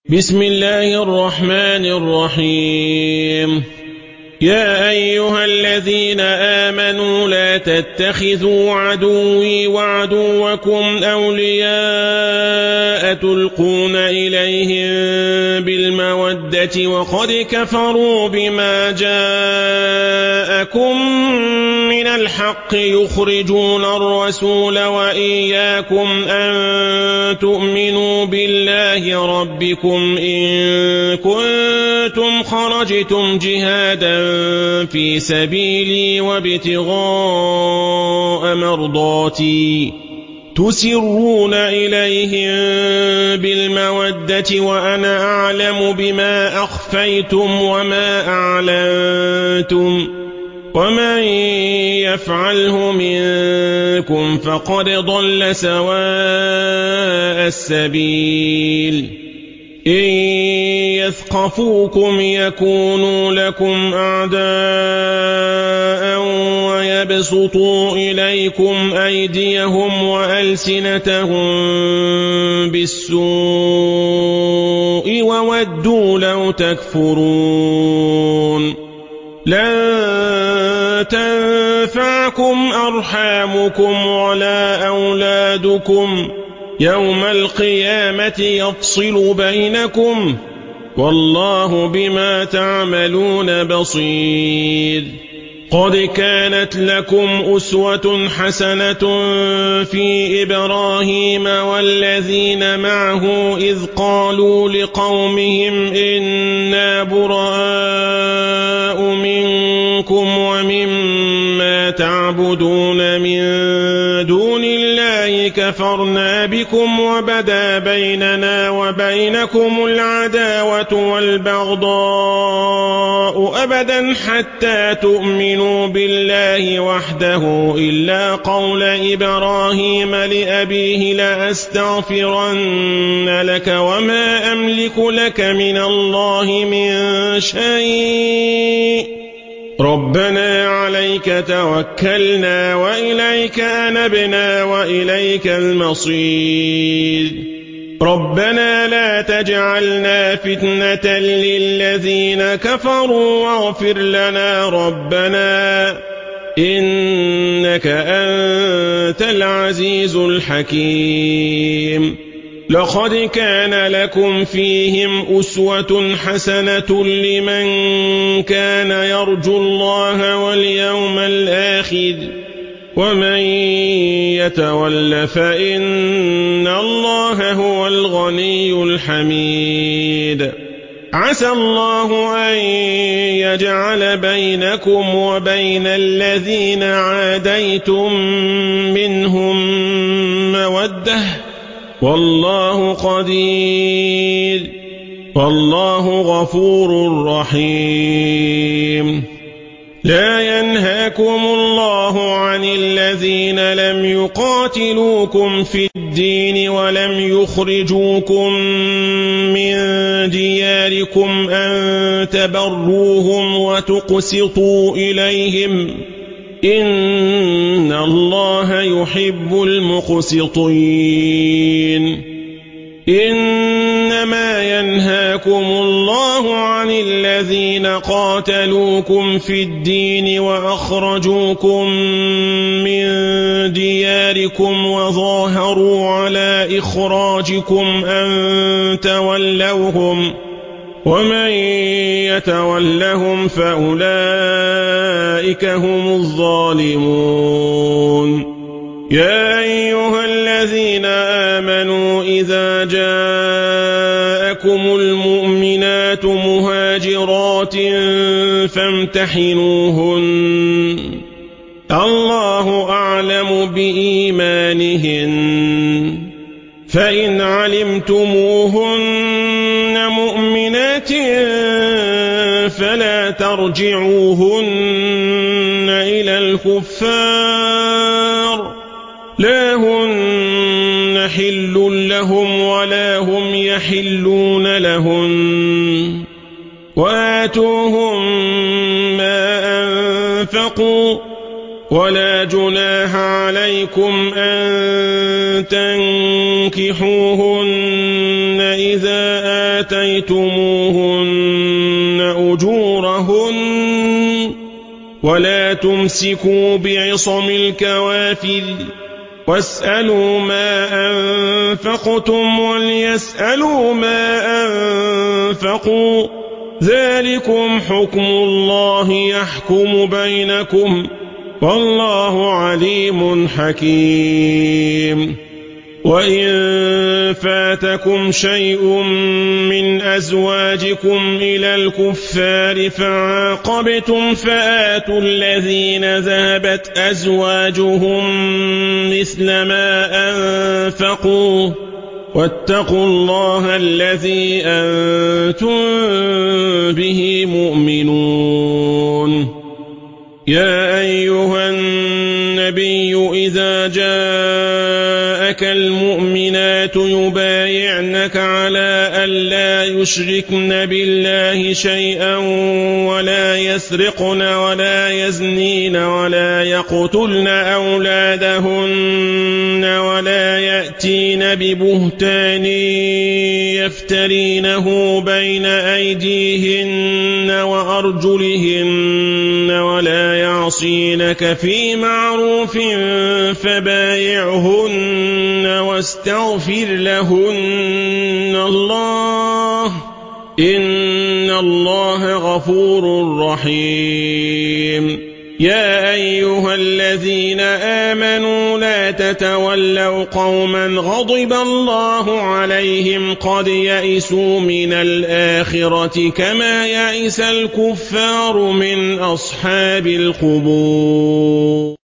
بسم الله الرحمن الرحيم. يا أيها الذين آمنوا لا تتخذوا عدوي وعدوكم أولياء تلقون إليهم بالمودة وقد كفروا بما جاءكم من الحق يخرجون الرسول وإياكم أن تؤمنوا بالله ربكم إن كنتم خرجتم جهادا في سبيلي وابتغاء مرضاتي تسرون إليهم بالمودة وأنا أعلم بما أخفيتم وما أعلنتم ومن يفعله منكم فقد ضل سواء السبيل إن يثقفوكم يكونوا لكم أعداء ويبسطوا إليكم أيديهم وألسنتهم بالسوء وودوا لو تكفرون لن تنفعكم أرحامكم ولا أولادكم يوم القيامة يفصل بينكم والله بما تعملون بصير. قد كانت لكم أسوة حسنة في إبراهيم والذين معه إذ قالوا لقومهم إنا براء منكم ومما تعبدون من دون الله كفرنا بكم وبدا بيننا وبينكم العداوة والبغضاء أبدا حتى تؤمنوا بالله وحده إلا قول إبراهيم لأبيه لأستغفرن لك وما أملك لك من الله من شيء ربنا عليك توكلنا وإليك أنبنا وإليك المصير ربنا لا تجعلنا فتنة للذين كفروا واغفر لنا ربنا إنك أنت العزيز الحكيم. لقد كان لكم فيهم أسوة حسنة لمن كان يرجو الله واليوم الآخر ومن يتول فإن الله هو الغني الحميد. عسى الله أن يجعل بينكم وبين الذين عاديتم منهم مودة والله قدير والله غفور رحيم. لا ينهاكم الله عن الذين لم يقاتلوكم في الدين ولم يخرجوكم من دياركم أن تبروهم وتقسطوا إليهم إن الله يحب المقسطين. إنما ينهاكم الله عن الذين قاتلوكم في الدين وأخرجوكم من دياركم وظاهروا على إخراجكم أن تولوهم ومن يتولهم فأولئك هم الظالمون. يا أيها الذين آمنوا إذا جاءكم المؤمنات مهاجرات فامتحنوهن الله أعلم بإيمانهن فإن علمتموهن مؤمنات فلا ترجعوهن إلى الكفار لا هن حل لهم ولا هم يحلون لهن وآتوهم ما أنفقوا ولا جناح عليكم أن تنكحوهن إذا آتيتموهن أجورهن ولا تمسكوا بعصم الكوافر واسألوا ما أنفقتم وليسألوا ما أنفقوا ذلكم حكم الله يحكم بينكم والله عليم حكيم وإن فاتكم شيء من أزواجكم إلى الكفار فعاقبتم فآتوا الذين ذهبت أزواجهم مثل ما أنفقوا واتقوا الله الذي أنتم به مؤمنون يا أيها النبي إذا جاءك المؤمنات يبايعنك على ألا يشركن بالله شيئا ولا يسرقن ولا يزنين ولا يقتلن أولادهن ولا يأتين ببهتان يفترينه بين أيديهن وأرجلهن ولا يعصينك في معروف فبايعهن واستغفر لهن الله إن الله غفور رحيم يا أيها الذين آمنوا لا تتولوا قوما غضب الله عليهم قد يئسوا من الآخرة كما يئس الكفار من أصحاب القبور